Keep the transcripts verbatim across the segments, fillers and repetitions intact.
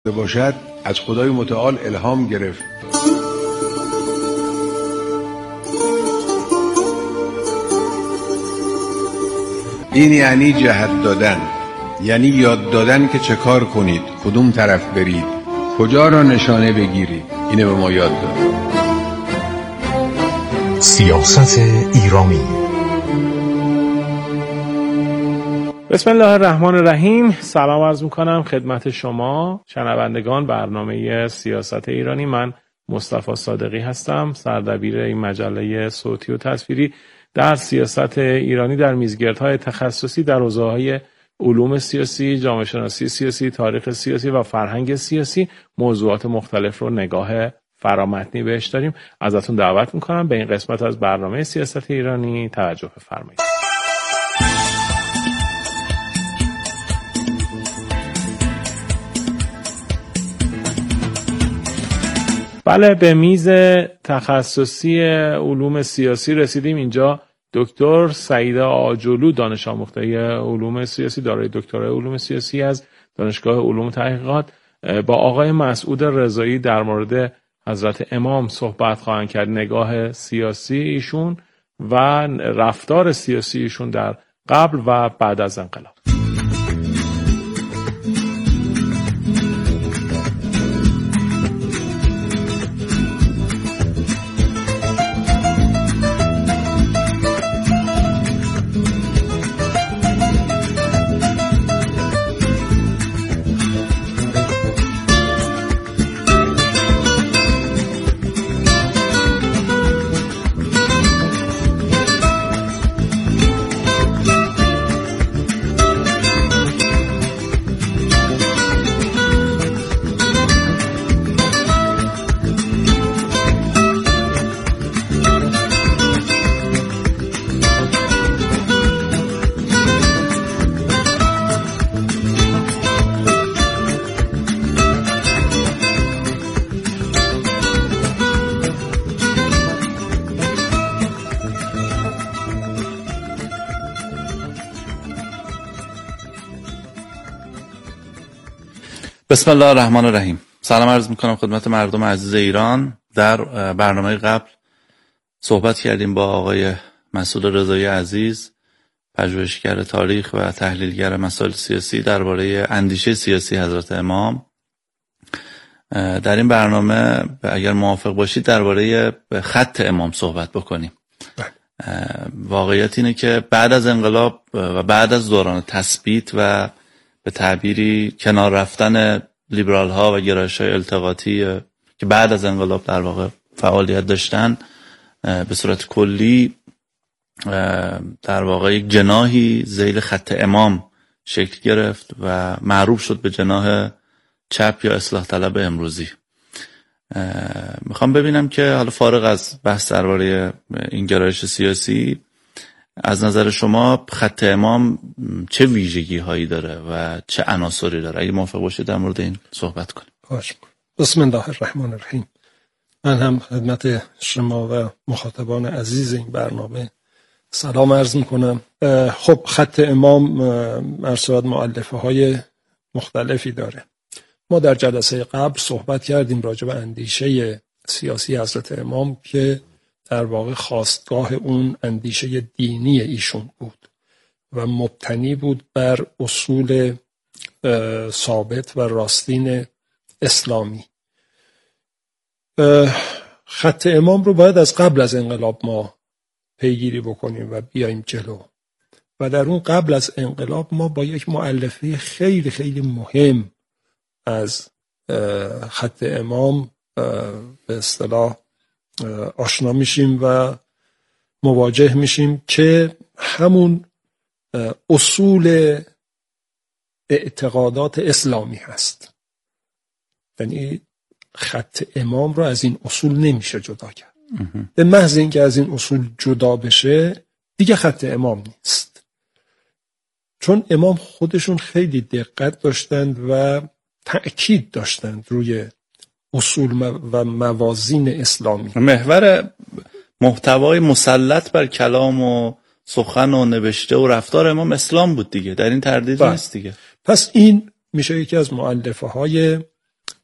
باشد از خدای متعال الهام گرفت. این یعنی جهت دادن، یعنی یاد دادن که چه کار کنید، کدوم طرف برید، کجا را نشانه بگیرید. اینه به ما یاد داد. سیاست ایرانی. بسم الله الرحمن الرحیم. سلام عرض میکنم خدمت شما شنوندگان برنامه سیاست ایرانی. من مصطفی صادقی هستم، سردبیر این مجله صوتی و تصویری در سیاست ایرانی در میزگردهای تخصصی در حوزه‌های علوم سیاسی، جامعه شناسی سیاسی، تاریخ سیاسی و فرهنگ سیاسی موضوعات مختلف رو نگاه فرامتنی بهش داریم. ازتون دعوت میکنم به این قسمت از برنامه سیاست ایرانی توجه بفرمایید. بله، به میز تخصصی علوم سیاسی رسیدیم. اینجا دکتر سعیده آجلو، دانش آموخته علوم سیاسی، دارای دکترای علوم سیاسی از دانشگاه علوم تحقیقات، با آقای مسعود رضایی در مورد حضرت امام صحبت خواهند کرد. نگاه سیاسی ایشون و رفتار سیاسی ایشون در قبل و بعد از انقلاب. بسم الله الرحمن الرحیم. سلام عرض میکنم خدمت مردم عزیز ایران. در برنامه قبل صحبت کردیم با آقای مسعود رضایی عزیز، پژوهشگر تاریخ و تحلیلگر مسائل سیاسی، درباره اندیشه سیاسی حضرت امام. در این برنامه اگر موافق باشید درباره خط امام صحبت بکنیم. واقعیت اینه که بعد از انقلاب و بعد از دوران تثبیت و به تعبیری کنار رفتن لیبرال ها و گرایش های التقاطی که بعد از انقلاب در واقع فعالیت داشتن، به صورت کلی در واقع یک جناحی ذیل خط امام شکل گرفت و معروف شد به جناح چپ یا اصلاح طلب امروزی. میخوام ببینم که حالا فارغ از بحث درباره این گرایش سیاسی، از نظر شما خط امام چه ویژگی هایی داره و چه عناصری داره؟ اگه موافق باشید در مورد این صحبت کنیم. باشه. بسم الله الرحمن الرحیم. من هم خدمت شما و مخاطبان عزیز این برنامه سلام عرض میکنم. خب خط امام مرسومات مؤلفه های مختلفی داره. ما در جلسه قبل صحبت کردیم راجع به اندیشه سیاسی حضرت امام که در واقع خواستگاه اون اندیشه دینی ایشون بود و مبتنی بود بر اصول ثابت و راستین اسلامی. خط امام رو باید از قبل از انقلاب ما پیگیری بکنیم و بیایم جلو و در اون قبل از انقلاب ما با یک مؤلفه خیلی خیلی مهم از خط امام به اصطلاح آشنا میشیم و مواجه میشیم که همون اصول اعتقادات اسلامی هست. یعنی خط امام رو از این اصول نمیشه جدا کرد. به محض اینکه از این اصول جدا بشه دیگه خط امام نیست، چون امام خودشون خیلی دقت داشتند و تأکید داشتند روی اصول و موازین اسلامی. محور محتوای مسلط بر کلام و سخن و نوشته و رفتار امام اسلام بود دیگه، در این تردید نیست دیگه. پس این میشه یکی از مؤلفه های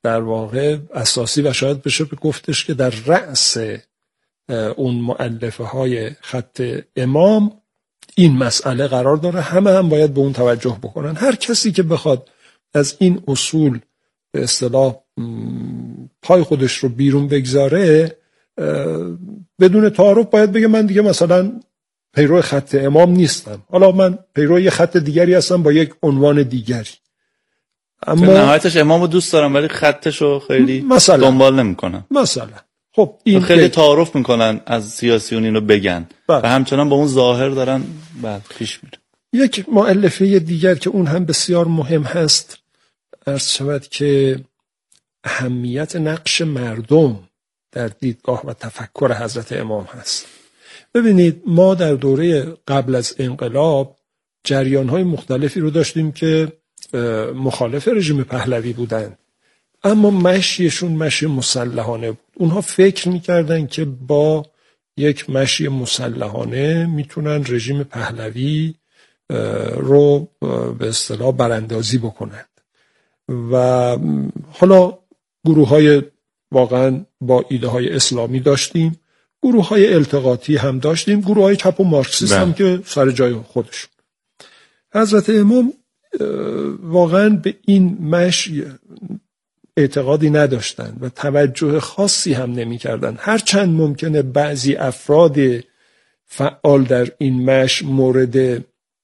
در واقع اساسی و شاید بشه گفتش که در رأس اون مؤلفه های خط امام این مسئله قرار داره. همه هم باید به اون توجه بکنن. هر کسی که بخواد از این اصول به اصطلاح پای خودش رو بیرون بگذاره بدون تعارف باید بگه من دیگه مثلا پیرو خط امام نیستم، حالا من پیرو یه خط دیگری هستم با یک عنوان دیگری. اما نهایتش امامو دوست دارم ولی خطشو خیلی مثلا دنبال نمیکنم. مثلا خب این خیلی تعارف میکنن از سیاسیون اینو بگن بله. و همچنان با اون ظاهر دارن بعد پیش میره. یک مؤلفه دیگر که اون هم بسیار مهم هست عرض شود که اهمیت نقش مردم در دیدگاه و تفکر حضرت امام هست. ببینید ما در دوره قبل از انقلاب جریان‌های مختلفی رو داشتیم که مخالف رژیم پهلوی بودند، اما مشیشون مشی مسلحانه بود. اونها فکر می‌کردن که با یک مشی مسلحانه میتونن رژیم پهلوی رو به اصطلاح براندازی بکنند و حالا گروه‌های واقعا با ایده های اسلامی داشتیم، گروه های التقاطی هم داشتیم، گروه های چپ و مارکسیست هم که سر جای خودشون. حضرت امام واقعا به این مشی اعتقادی نداشتن و توجه خاصی هم نمی کردن. هرچند ممکنه بعضی افراد فعال در این مش مورد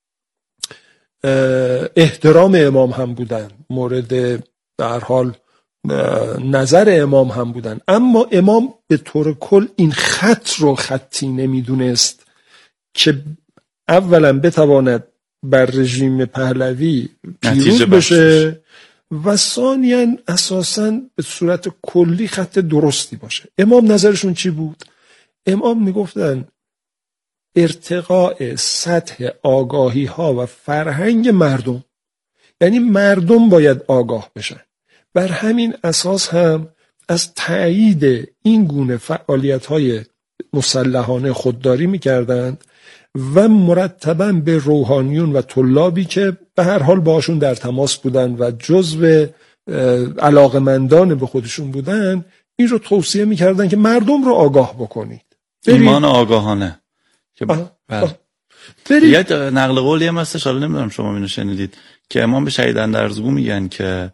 احترام امام هم بودن، مورد در حال نظر امام هم بودن، اما امام به طور کل این خط رو خطی نمیدونست که اولا بتواند بر رژیم پهلوی پیروز بشه و ثانیاً اساساً به صورت کلی خط درستی باشه. امام نظرشون چی بود؟ امام میگفتن ارتقاء سطح آگاهی ها و فرهنگ مردم، یعنی مردم باید آگاه بشن. بر همین اساس هم از تأیید این گونه فعالیت‌های مسلحانه خودداری می‌کردند و مرتباً به روحانیون و طلابی که به هر حال باشون در تماس بودند و جزو علاقمندان به خودشون بودند این رو توصیه می‌کردند که مردم رو آگاه بکنید. ایمان آگاهانه که یه نقل قولی هم هستش، حالا نمیدونم شما اینو شنیدید، که امام به شهید اندرزگو میگن که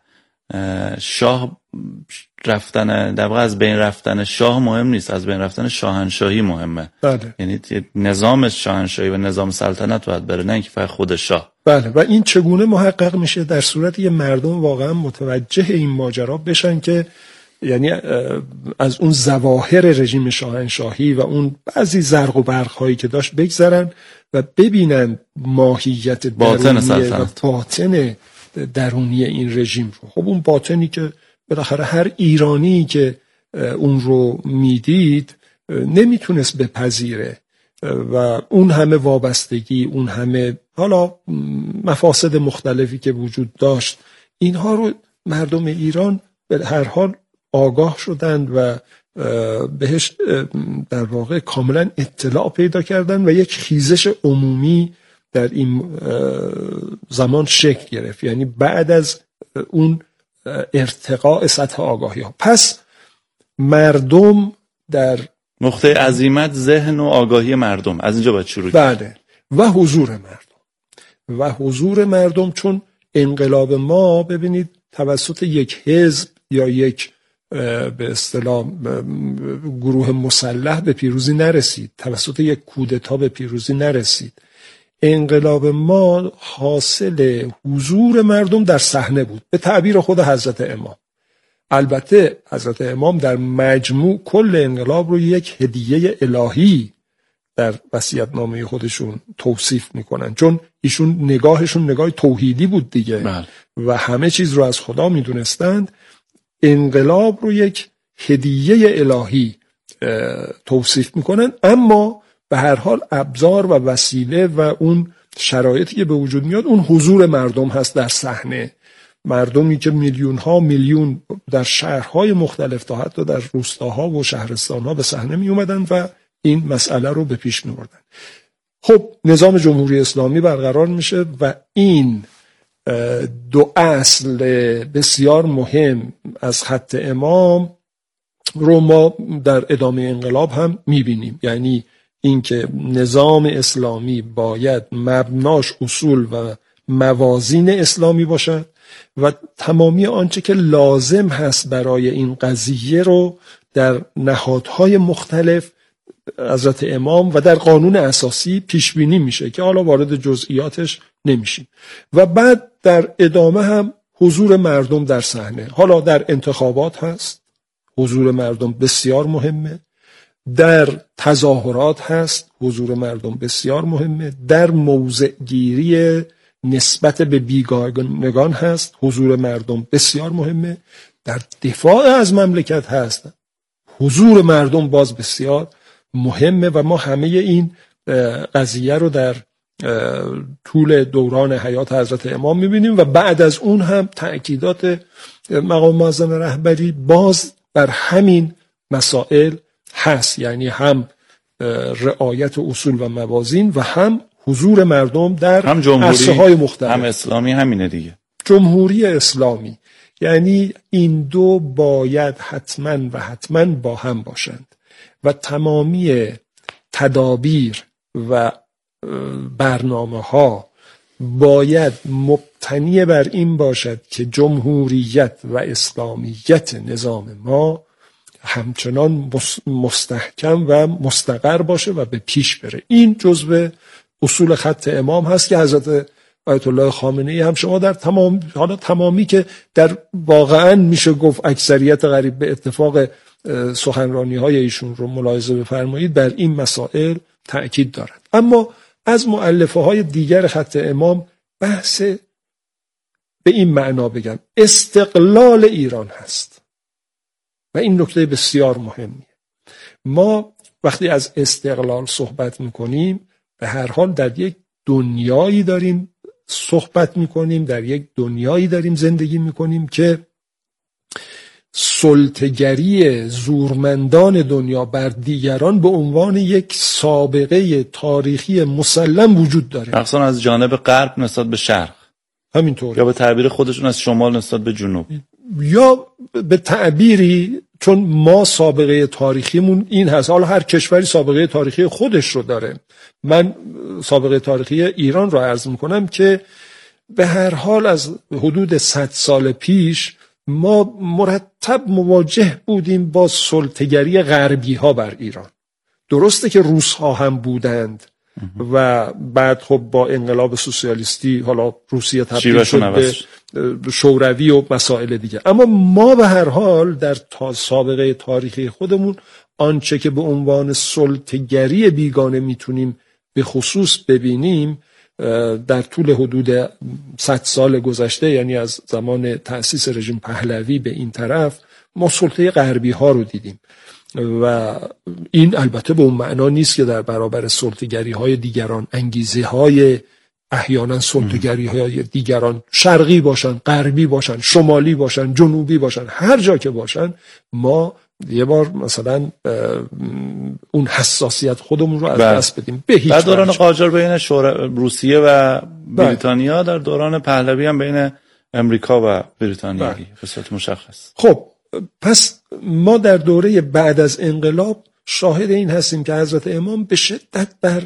شاه رفتن در واقع از بین رفتن شاه مهم نیست، از بین رفتن شاهنشاهی مهمه. بله. یعنی نظام شاهنشاهی و نظام سلطنت باید بره، نه اینکه فقط خود شاه. بله. و این چگونه محقق میشه؟ در صورتی که مردم واقعا متوجه این ماجرا بشن که یعنی از اون ظواهر رژیم شاهنشاهی و اون بعضی زرق و برق هایی که داشت بگذرن و ببینن ماهیت درونی و باطن درونی این رژیم رو. خب اون باطنی که بالاخره هر ایرانی که اون رو میدید نمیتونست بپذیره و اون همه وابستگی، اون همه حالا مفاسد مختلفی که وجود داشت، اینها رو مردم ایران به هر حال آگاه شدند و بهش در واقع کاملا اطلاع پیدا کردند و یک خیزش عمومی در این زمان شکل گرفت، یعنی بعد از اون ارتقاء سطح آگاهی ها. پس مردم در نقطه عزیمت ذهن و آگاهی مردم، از اینجا باید شروع کنیم. بله. و حضور مردم و حضور مردم، چون انقلاب ما ببینید توسط یک حزب یا یک به اصطلاح گروه مسلح به پیروزی نرسید، توسط یک کودتا به پیروزی نرسید. انقلاب ما حاصل حضور مردم در صحنه بود، به تعبیر خود حضرت امام. البته حضرت امام در مجموع کل انقلاب رو یک هدیه الهی در وصیت‌نامه خودشون توصیف میکنن، چون ایشون نگاهشون نگاه توحیدی بود دیگه. بله. و همه چیز رو از خدا میدونستند. انقلاب رو یک هدیه الهی توصیف میکنن، اما به هر حال ابزار و وسیله و اون شرایطی که به وجود میاد اون حضور مردم هست در صحنه. مردمی که میلیون ها میلیون در شهرهای مختلف تا حتی در روستاها و شهرستانها به صحنه می اومدن و این مسئله رو به پیش می بردن. خب نظام جمهوری اسلامی برقرار میشه و این دو اصل بسیار مهم از خط امام رو ما در ادامه انقلاب هم میبینیم، یعنی اینکه نظام اسلامی باید مبناش اصول و موازین اسلامی باشد و تمامی آنچه که لازم هست برای این قضیه رو در نهادهای مختلف حضرت امام و در قانون اساسی پیش بینی میشه که حالا وارد جزئیاتش نمیشیم. و بعد در ادامه هم حضور مردم در صحنه، حالا در انتخابات هست، حضور مردم بسیار مهمه، در تظاهرات هست، حضور مردم بسیار مهمه، در موضع گیری نسبت به بیگانگان هست، حضور مردم بسیار مهمه، در دفاع از مملکت هست، حضور مردم باز بسیار مهمه. و ما همه این قضیه رو در طول دوران حیات حضرت امام میبینیم و بعد از اون هم تأکیدات مقام معظم رهبری باز بر همین مسائل هست، یعنی هم رعایت اصول و موازین و هم حضور مردم در عرصه‌های مختلف. هم اسلامی همینه دیگه، جمهوری اسلامی، یعنی این دو باید حتما و حتما با هم باشند و تمامی تدابیر و برنامه ها باید مبتنی بر این باشد که جمهوریت و اسلامیت نظام ما همچنان مستحکم و مستقر باشه و به پیش بره. این جزء اصول خط امام هست که حضرت آیت الله خامنه‌ای هم شما در تمام حالا تمامی که در واقعا میشه گفت اکثریت قریب به اتفاق سخنرانی های ایشون رو ملاحظه بفرمایید بر این مسائل تأکید دارد. اما از مؤلفه های دیگر خط امام بحث به این معنا بگم استقلال ایران هست و این نکته بسیار مهمیه. ما وقتی از استقلال صحبت میکنیم به هر حال در یک دنیایی داریم صحبت میکنیم، در یک دنیایی داریم زندگی میکنیم که سلطه‌گری زورمندان دنیا بر دیگران به عنوان یک سابقه تاریخی مسلم وجود داره، اصلا از جانب غرب نسبت به شرق همینطور، یا به تعبیر خودشون از شمال نسبت به جنوب، یا به تعبیری چون ما سابقه تاریخیمون این هست. حالا هر کشوری سابقه تاریخی خودش رو داره، من سابقه تاریخی ایران رو عرض میکنم که به هر حال از حدود صد سال پیش ما مرتب مواجه بودیم با سلطه‌گری غربی ها بر ایران. درسته که روس ها هم بودند و بعد خب با انقلاب سوسیالیستی حالا روسیه تبدیل شد به شوروی و مسائل دیگه، اما ما به هر حال در تا سابقه تاریخی خودمون آنچه که به عنوان سلطه‌گری بیگانه میتونیم به خصوص ببینیم در طول حدود صد سال گذشته، یعنی از زمان تأسیس رژیم پهلوی به این طرف، ما سلطه غربی ها رو دیدیم و این البته به اون معنا نیست که در برابر سلطه‌گری های دیگران انگیزه های احیانا سلطه‌گری های دیگران شرقی باشن، غربی باشن، شمالی باشن، جنوبی باشن، هر جا که باشن، ما یه بار مثلا اون حساسیت خودمون رو از دست بدیم به هیچ. در دوران قاجار بین روسیه و بریتانیا، در دوران پهلوی هم بین امریکا و بریتانیا به صورت مشخص. خب پس ما در دوره بعد از انقلاب شاهد این هستیم که حضرت امام به شدت بر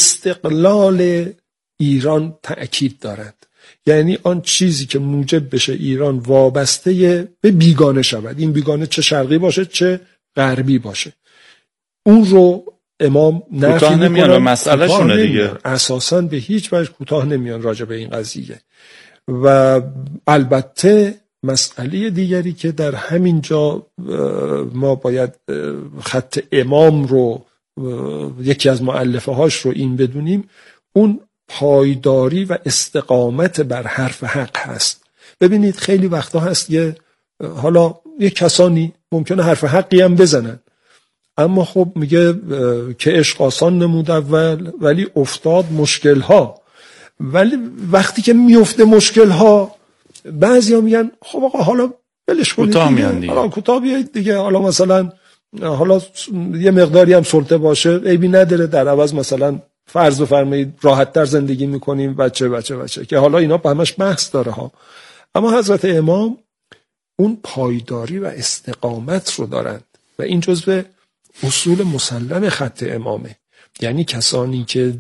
استقلال ایران تأکید دارند، یعنی آن چیزی که موجب بشه ایران وابسته به بیگانه شود، این بیگانه چه شرقی باشه چه غربی باشه، اون رو امام نفی نمیان و مسئله شونه دیگه، اساساً به هیچ وجه کوتاه نمیان راجع به این قضیه. و البته مسئله دیگری که در همین جا ما باید خط امام رو یکی از مؤلفه هاش رو این بدونیم، اون پایداری و استقامت بر حرف حق هست. ببینید خیلی وقتا هست که حالا یک کسانی ممکنه حرف حقی هم بزنن، اما خب میگه که عشق آسان نمود اول ولی افتاد مشکل ها، ولی وقتی که میفته مشکل ها بعضیا میگن خب آقا حالا بلش کنید دیگه، حالا کوتاه بیایید دیگه، حالا مثلا حالا یه مقداری هم سلطه باشه عیبی نداره، در عوض مثلا فرض بفرمایید راحت‌تر زندگی میکنیم بچه بچه بچه که حالا اینا همش بحث داره ها. اما حضرت امام اون پایداری و استقامت رو دارند و این جزو اصول مسلم خط امامه. یعنی کسانی که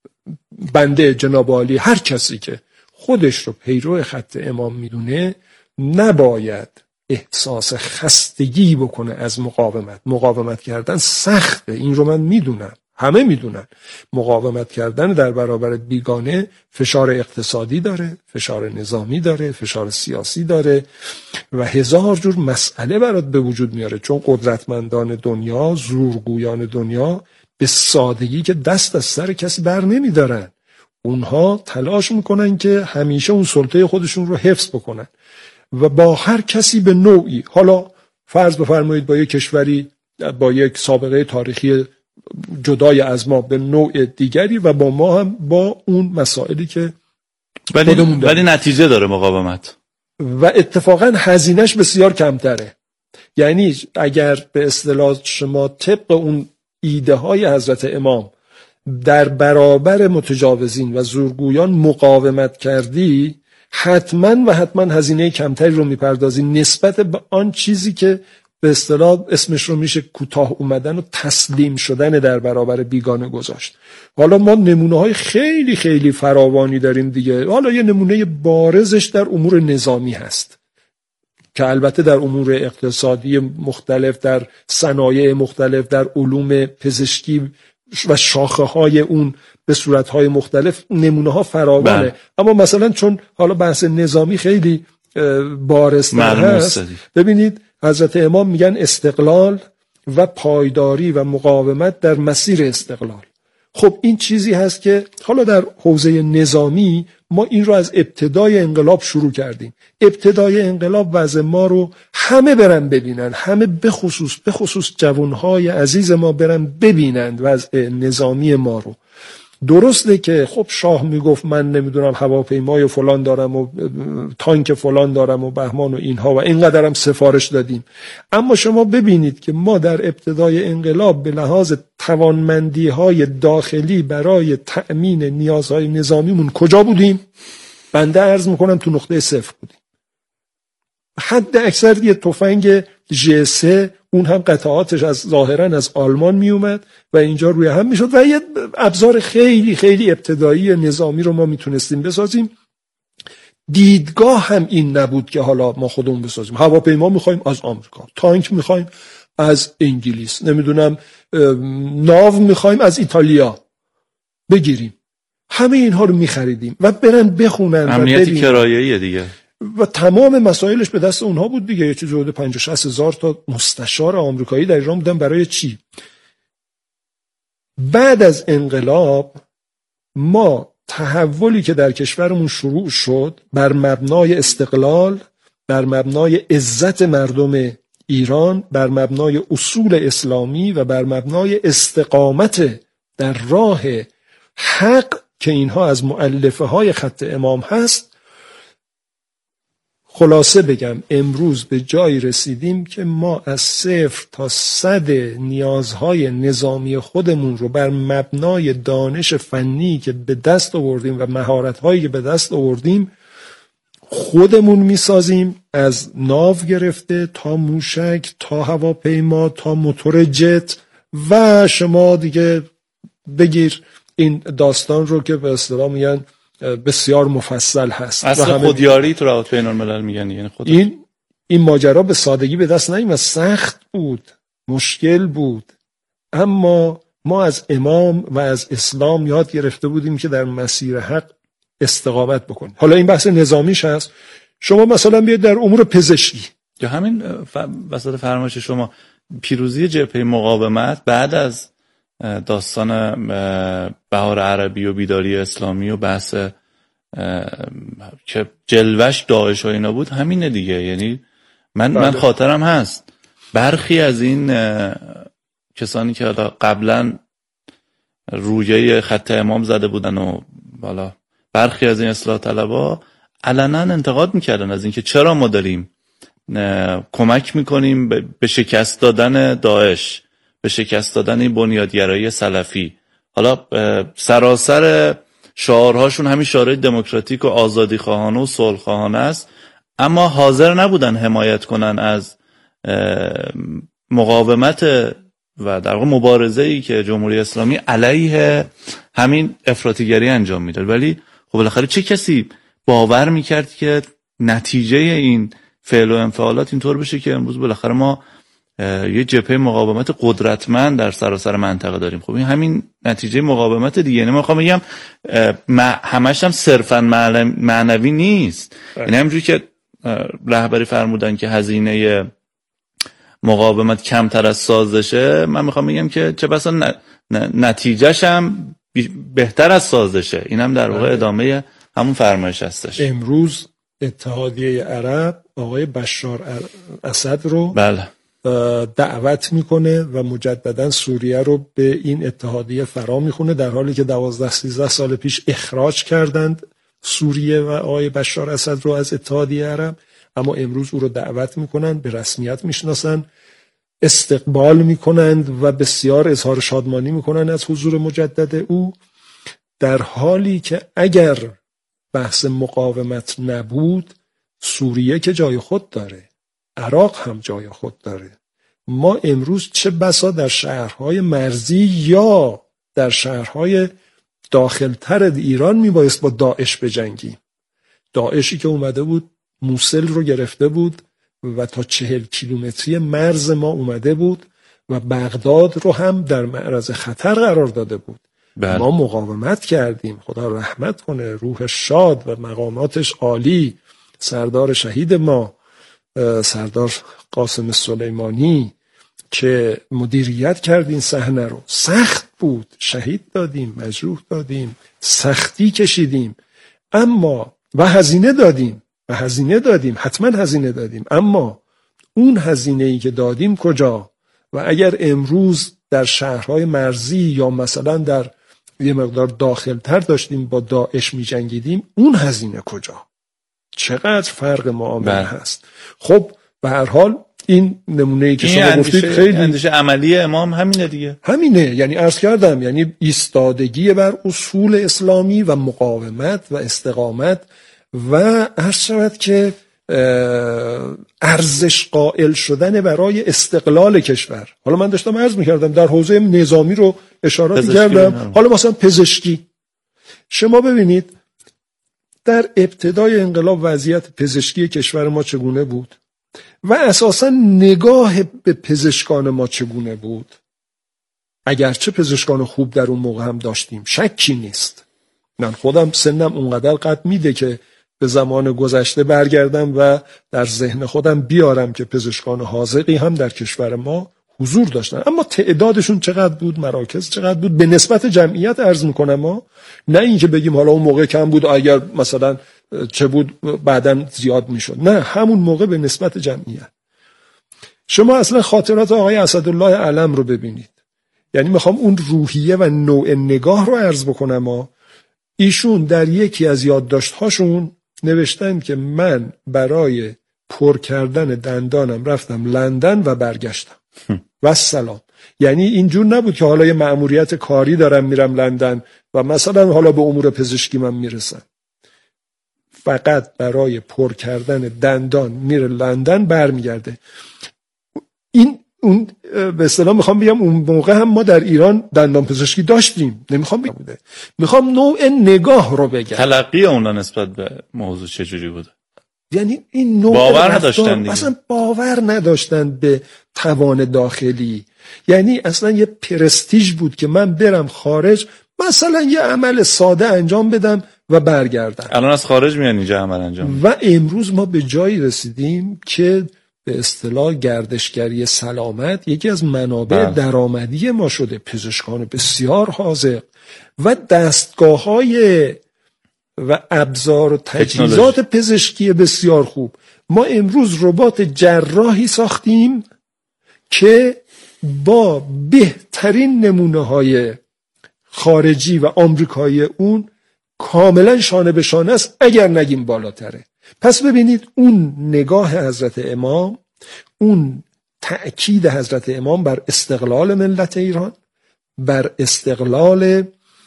بنده جناب عالی، هر کسی که خودش رو پیرو خط امام میدونه نباید احساس خستگی بکنه از مقاومت. مقاومت کردن سخته، این رو من میدونم، همه میدونن. مقاومت کردن در برابر بیگانه فشار اقتصادی داره، فشار نظامی داره، فشار سیاسی داره و هزار جور مسئله برات به وجود میاره، چون قدرتمندان دنیا، زورگویان دنیا به سادگی که دست از سر کسی بر نمیدارن. اونها تلاش میکنن که همیشه اون سلطه خودشون رو حفظ بکنن و با هر کسی به نوعی، حالا فرض بفرمایید با یک کشوری با یک سابقه تاریخی جدای از ما به نوع دیگری و با ما هم با اون مسائلی که ولی, ولی نتیجه داره مقاومت و اتفاقا هزینهش بسیار کمتره. یعنی اگر به اصطلاح شما طبق اون ایده های حضرت امام در برابر متجاوزین و زورگویان مقاومت کردی، حتما و حتما هزینه کمتری رو میپردازی نسبت به آن چیزی که به اصطلاح اسمش رو میشه کوتاه اومدن و تسلیم شدن در برابر بیگانه گذاشت. حالا ما نمونه های خیلی خیلی فراوانی داریم دیگه. حالا یه نمونه بارزش در امور نظامی هست که البته در امور اقتصادی مختلف، در صنایع مختلف، در علوم پزشکی و شاخه های اون به صورت های مختلف نمونه ها فراوانه بله. اما مثلا چون حالا بحث نظامی خیلی بارزتر هست، ببینید حضرت امام میگن استقلال و پایداری و مقاومت در مسیر استقلال. خب این چیزی هست که حالا در حوزه نظامی ما این رو از ابتدای انقلاب شروع کردیم. ابتدای انقلاب وضع ما رو همه برن ببینن، همه بخصوص بخصوص جوانهای عزیز ما برن ببینند وضع نظامی ما رو. درسته که خب شاه میگفت من نمیدونم هواپیمای فلان دارم و تانک فلان دارم و بهمان و اینها و اینقدرم سفارش دادیم، اما شما ببینید که ما در ابتدای انقلاب به لحاظ توانمندی های داخلی برای تأمین نیازهای نظامیمون کجا بودیم؟ بنده عرض میکنم تو نقطه صفر بودیم. حد اکثر یه تفنگ جی سه، اون هم قطعاتش از ظاهرا از آلمان می اومد و اینجا روی هم میشد و یه ابزار خیلی خیلی ابتدایی نظامی رو ما میتونستیم بسازیم. دیدگاه هم این نبود که حالا ما خودمون بسازیم. هواپیما میخوایم از آمریکا، تانک میخوایم از انگلیس، نمیدونم ناو میخوایم از ایتالیا بگیریم. همه اینها رو میخریدیم و برن بخونن. امنیتی کرایه‌ای دیگه و تمام مسائلش به دست اونها بود دیگه. یه چیز حدود پنجاه شصت هزار تا مستشار آمریکایی در ایران بودن. برای چی؟ بعد از انقلاب ما تحولی که در کشورمون شروع شد بر مبنای استقلال، بر مبنای عزت مردم ایران، بر مبنای اصول اسلامی و بر مبنای استقامت در راه حق که اینها از مؤلفه های خط امام هست، خلاصه بگم امروز به جایی رسیدیم که ما از صفر تا صد نیازهای نظامی خودمون رو بر مبنای دانش فنی که به دست آوردیم و مهارت‌هایی که به دست آوردیم خودمون میسازیم، از ناو گرفته تا موشک تا هواپیما تا موتور جت و شما دیگه بگیر این داستان رو که به اصطلاح میگن بسیار مفصل هست. اصل خودیاری تو روابط بین الملل میگن، یعنی خود این این ماجرا به سادگی به دست نیامد و سخت بود، مشکل بود، اما ما از امام و از اسلام یاد گرفته بودیم که در مسیر حق استقامت بکنیم. حالا این بحث نظامیش هست. شما مثلا بیاید در امور پزشکی یا همین وسط فرمایش شما پیروزی جبهه مقاومت بعد از داستان بهار عربی و بیداری اسلامی و بحث که جلوش داعش و اینا بود همینه دیگه. یعنی من من خاطرم هست برخی از این کسانی که قبلا رویه خط امام زده بودن و بالا برخی از این اصلاح طلبا علنا انتقاد میکردن از اینکه چرا ما داریم کمک میکنیم به شکست دادن داعش، به شکست دادن این بنیادگرایی سلفی. حالا سراسر شعارهاشون همین شعارهای دموکراتیک و آزادی خواهانه و صلح خواهانه است، اما حاضر نبودن حمایت کنن از مقاومت و در واقع مبارزه‌ای که جمهوری اسلامی علیه همین افراطیگری انجام میداد. ولی خب بالاخره چه کسی باور میکرد که نتیجه این فعل و انفعالات اینطور بشه که امروز بالاخره ما یه جبهه مقاومت قدرتمند در سراسر منطقه داریم؟ خب این همین نتیجه مقاومت دیگه. یعنی من خواهم بگم همش هم صرفا معنوی نیست. یعنی همونجوری که رهبری فرمودن که هزینه مقاومت کمتر از سازشه، من میخوام بگم که چه بسا نتیجهش هم بهتر از سازشه. این هم در واقع ادامه همون فرمایش هستش. امروز اتحادیه عرب آقای بشار اسد رو بله دعوت میکنه و مجددا سوریه رو به این اتحادیه فرا میخونه، در حالی که دوازده سیزده سال پیش اخراج کردند سوریه و آقای بشار اسد رو از اتحادیه عرب، اما امروز او رو دعوت میکنن، به رسمیت میشناسن، استقبال میکنند و بسیار اظهار شادمانی میکنن از حضور مجدد او، در حالی که اگر بحث مقاومت نبود سوریه که جای خود داره، عراق هم جای خود داره. ما امروز چه بسا در شهرهای مرزی یا در شهرهای داخلتر ایران میبایست با داعش بجنگیم. داعشی که اومده بود موصل رو گرفته بود و تا چهل کیلومتری مرز ما اومده بود و بغداد رو هم در معرض خطر قرار داده بود. بله. ما مقاومت کردیم، خدا رحمت کنه، روح شاد و مقاماتش عالی، سردار شهید ما سردار قاسم سلیمانی که مدیریت کرد این صحنه رو. سخت بود، شهید دادیم، مجروح دادیم، سختی کشیدیم، اما و هزینه دادیم و هزینه دادیم حتما هزینه دادیم، اما اون هزینه‌ای که دادیم کجا؟ و اگر امروز در شهرهای مرزی یا مثلا در یه مقدار داخلتر داشتیم با داعش می جنگیدیم، اون هزینه کجا؟ چقدر فرق معامله هست. خب به هر حال این نمونه‌ای که شما گفتید خیلی اندیشه عملی امام همینه دیگه. همینه، یعنی عرض کردم، یعنی ایستادگی بر اصول اسلامی و مقاومت و استقامت و عرض شود که ارزش قائل شدن برای استقلال کشور. حالا من داشتم عرض می‌کردم در حوزه نظامی رو اشارات کردم، حالا مثلا پزشکی شما ببینید در ابتدای انقلاب وضعیت پزشکی کشور ما چگونه بود و اساساً نگاه به پزشکان ما چگونه بود. اگرچه پزشکان خوب در اون موقع هم داشتیم، شکی نیست. من خودم سنم اونقدر قد میده که به زمان گذشته برگردم و در ذهن خودم بیارم که پزشکان حاذقی هم در کشور ما حضور داشتن، اما تعدادشون چقدر بود، مراکز چقدر بود به نسبت جمعیت عرض میکنم ما، نه اینکه بگیم حالا اون موقع کم بود اگر مثلا چه بود بعداً زیاد میشد، نه، همون موقع به نسبت جمعیت. شما اصلا خاطرات آقای اسدالله علم رو ببینید، یعنی میخوام اون روحیه و نوع نگاه رو عرض بکنم ما. ایشون در یکی از یادداشت‌هاشون نوشتن که من برای پر کردن دندانم رفتم لندن و برگشتم و سلام. یعنی اینجور نبود که حالا یه مأموریت کاری دارم میرم لندن و مثلا حالا به امور پزشکی من میرسم، فقط برای پر کردن دندان میره لندن برمیگرده. این اون به اصطلاح میخوام بگم اون موقع هم ما در ایران دندان پزشکی داشتیم، نمیخوام بگم بوده، میخوام نوع نگاه رو بگم. تلقی اونا نسبت به موضوع چجوری بوده؟ یعنی این نوع باور نداشتن دیگه. اصلا باور نداشتن به توان داخلی، یعنی اصلا یه پرستیژ بود که من برم خارج مثلا یه عمل ساده انجام بدم و برگردم. الان از خارج میان اینجا عمل انجام. و امروز ما به جایی رسیدیم که به اصطلاح گردشگری سلامت یکی از منابع بله. درآمدی ما شده. پزشکان بسیار حاذق و دستگاه‌های و ابزار و تجهیزات تکنولوژی. پزشکی بسیار خوب. ما امروز ربات جراحی ساختیم که با بهترین نمونه‌های خارجی و آمریکایی اون کاملا شانه به شانه است، اگر نگیم بالاتره. پس ببینید اون نگاه حضرت امام، اون تأکید حضرت امام بر استقلال ملت ایران، بر استقلال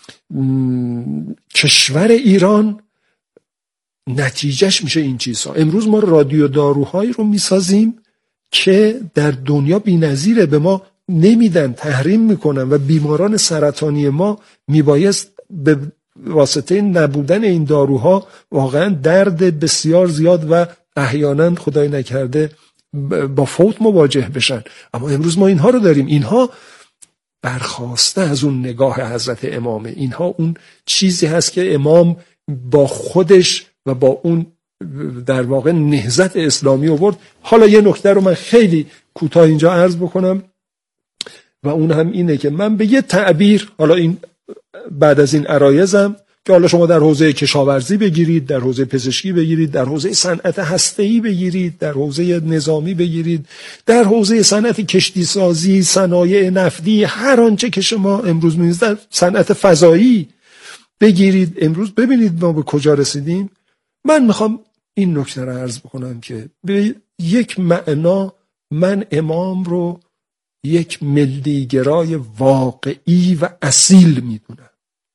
کشور ایران نتیجهش میشه این چیزها. امروز ما رادیو داروهایی رو میسازیم که در دنیا بی‌نظیره، به ما نمیدن، تحریم میکنن و بیماران سرطانی ما میبایست به واسطه نبودن این داروها واقعا درد بسیار زیاد و احیانا خدای نکرده با فوت مواجه بشن. اما امروز ما اینها رو داریم. اینها برخواسته از اون نگاه حضرت امامه. اینها اون چیزی هست که امام با خودش و با اون در واقع نهضت اسلامی آورد. حالا یه نکته رو من خیلی کوتاه اینجا عرض بکنم و اون هم اینه که من به یه تعبیر، حالا این بعد از این عرایزم که حالا شما در حوزه کشاورزی بگیرید، در حوزه پزشکی بگیرید، در حوزه صنعت هسته‌ای بگیرید، در حوزه نظامی بگیرید، در حوزه صنعت کشتی سازی، صنایع نفتی، هر آنچه که شما امروز می‌بینید، در صنعت فضایی بگیرید، امروز ببینید ما به کجا رسیدیم. من میخوام این نکته رو عرض بکنم که به یک معنا من امام رو یک ملیگرای واقعی و اصیل میدونم،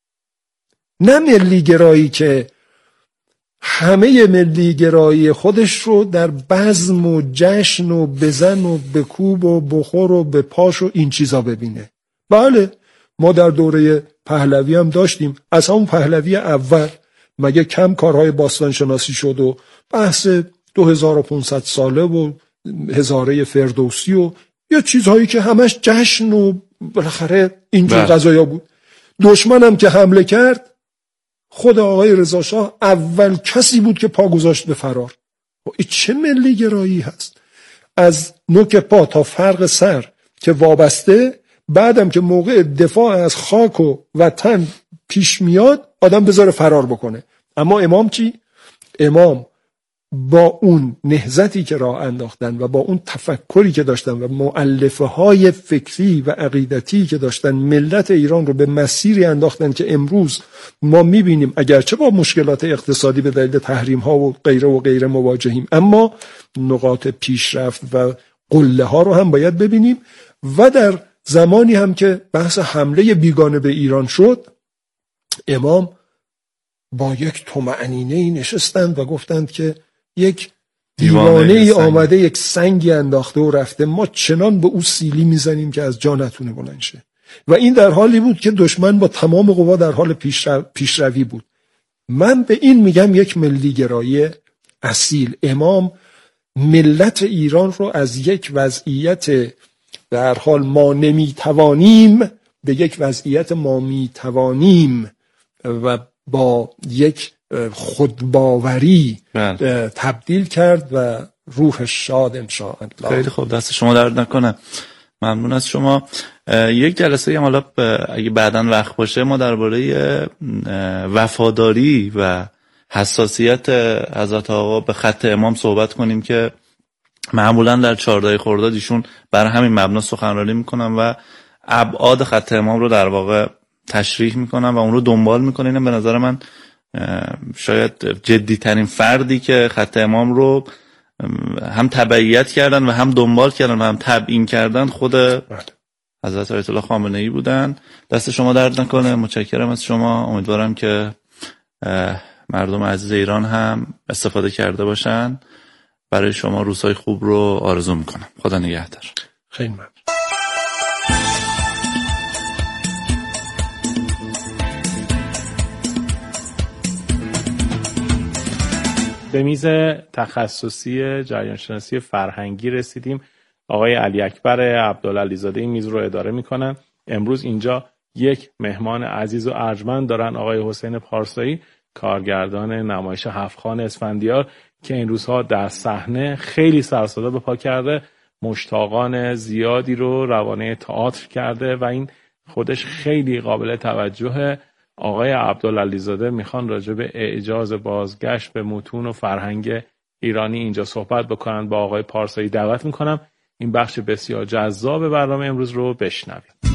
نه ملیگرایی که همه ملیگرایی خودش رو در بزم و جشن و بزن و بکوب و بخور و بپاش و این چیزا ببینه. بله ما در دوره پهلوی هم داشتیم، از همون پهلوی اول مگه کم کارهای باستان شناسی شد و بحث دو هزار و پانصد ساله و هزاره فردوسی و یا چیزهایی که همش جشن و بالاخره اینجور قضایا بود. دشمنم که حمله کرد خود آقای رضا شاه اول کسی بود که پا گذاشت به فرار. این چه ملی گرایی هست؟ از نوک پا تا فرق سر که وابسته، بعدم که موقع دفاع از خاک و وطن پیش میاد آدم بذاره فرار بکنه. اما امام چی؟ امام با اون نهضتی که راه انداختن و با اون تفکری که داشتن و مؤلفه های فکری و عقیدتی که داشتن، ملت ایران رو به مسیری انداختن که امروز ما میبینیم اگرچه با مشکلات اقتصادی به دلیل تحریم ها و غیره و غیره مواجهیم، اما نقاط پیشرفت و قله ها رو هم باید ببینیم. و در زمانی هم که بحث حمله بیگانه به ایران شد، امام با یک طمأنینه‌ای نشستند و گفتند که یک دیوانه ای آمده یک سنگی انداخته و رفته، ما چنان به او سیلی میزنیم که از جا نتونه بلند شه. و این در حالی بود که دشمن با تمام قوا در حال پیشرو... پیشروی بود. من به این میگم یک ملی گرایی اصیل. امام ملت ایران رو از یک وضعیت در حال ما نمیتوانیم به یک وضعیت ما میتوانیم و با یک خودباوری تبدیل کرد و روح شاد انشاءالله. خیلی خوب، دست شما درد نکنه، ممنون از شما. یک جلسه هم حالا اگه بعداً وقت باشه ما درباره وفاداری و حساسیت حضرت آقا به خط امام صحبت کنیم که معمولاً در چهارده خرداد ایشون برای همین مبنا سخنرانی میکنن و ابعاد خط امام رو در واقع تشریح میکنن و اون رو دنبال میکنن. اینم به نظر من شاید جدی ترین فردی که خط امام رو هم تبعیت کردن و هم دنبال کردن و هم تبیین کردن خود حضرت آیت الله خامنه ای بودن. دست شما درد نکنه، متشکرم از شما. امیدوارم که مردم عزیز ایران هم استفاده کرده باشن. برای شما روزهای خوب رو آرزو میکنم. خدا نگهدار. خیلی ممنون. به میز تخصصی جریان شناسی فرهنگی رسیدیم. آقای علی اکبر عبدالعلی زاده این میز رو اداره میکنن. امروز اینجا یک مهمان عزیز و ارجمند دارن، آقای حسین پارسایی، کارگردان نمایش هفت‌خوان اسفندیار که این روزها در صحنه خیلی سر و صدا به پا کرده، مشتاقان زیادی رو روانه تئاتر کرده و این خودش خیلی قابل توجهه. آقای عبدالعلی زاده میخوان راجع به اعجاز بازگشت به متون و فرهنگ ایرانی اینجا صحبت بکنن. با آقای پارسایی دعوت میکنم این بخش بسیار جذاب برنامه امروز رو بشنوید.